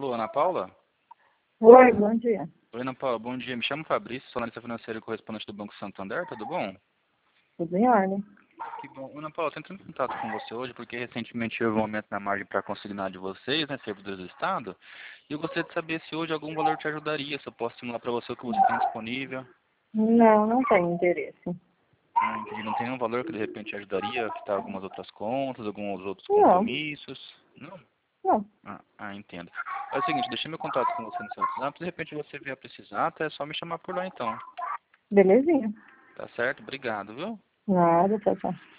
Alô, Ana Paula? Oi, bom dia. Oi, Ana Paula, bom dia. Me chamo Fabrício, sou analista financeiro e correspondente do Banco Santander, tudo bom? Tudo em ordem. Que bom. Ana Paula, estou entrando em contato com você hoje porque recentemente houve um aumento na margem para consignar de vocês, né, servidores do Estado, e eu gostaria de saber se hoje algum valor te ajudaria, se eu posso estimular para você o que você tem disponível. Não, não tenho interesse. Ah, entendi. Não tem nenhum valor que de repente te ajudaria a quitar algumas outras contas, alguns outros Não, compromissos? Não? não. Entendo. É o seguinte, deixei meu contato com você no seu WhatsApp, de repente você vier precisar, até é só me chamar por lá então. Belezinha. Tá certo? Obrigado, viu? Nada, tchau, tchau.